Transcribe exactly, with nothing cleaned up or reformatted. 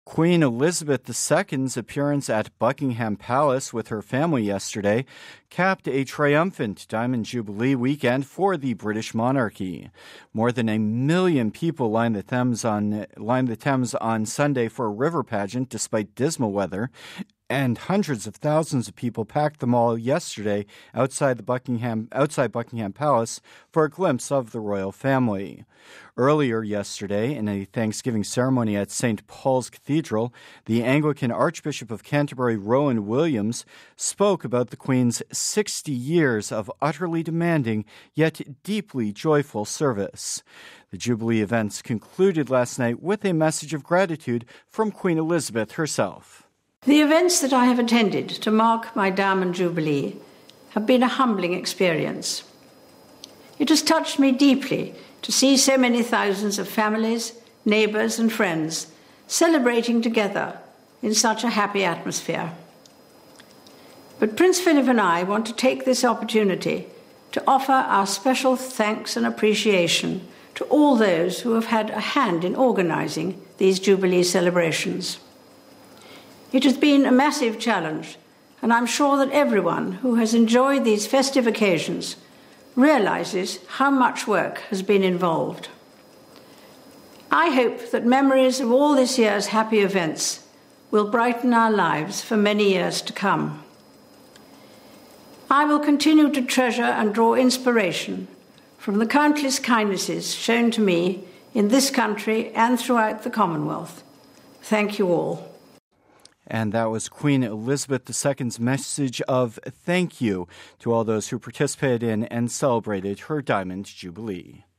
Queen Elizabeth the Second's appearance at Buckingham Palace with her family yesterday capped a triumphant Diamond Jubilee weekend for the British monarchy. More than a million people lined the Thames on lined the Thames on Sunday for a river pageant despite dismal weather, and hundreds of thousands of people packed the mall yesterday outside the Buckingham outside Buckingham Palace for a glimpse of the royal family. Earlier yesterday, in a Thanksgiving ceremony at Saint Paul's Cathedral, the Anglican Archbishop of Canterbury, Rowan Williams, spoke about the Queen's sixty years of utterly demanding yet deeply joyful service. The Jubilee events concluded last night with a message of gratitude from Queen Elizabeth herself. The events that I have attended to mark my Diamond Jubilee have been a humbling experience. It has touched me deeply to see so many thousands of families, neighbours and friends celebrating together in such a happy atmosphere. But Prince Philip and I want to take this opportunity to offer our special thanks and appreciation to all those who have had a hand in organising these Jubilee celebrations. It has been a massive challenge, and I'm sure that everyone who has enjoyed these festive occasions realises how much work has been involved. I hope that memories of all this year's happy events will brighten our lives for many years to come. I will continue to treasure and draw inspiration from the countless kindnesses shown to me in this country and throughout the Commonwealth. Thank you all. And that was Queen Elizabeth the Second's message of thank you to all those who participated in and celebrated her Diamond Jubilee.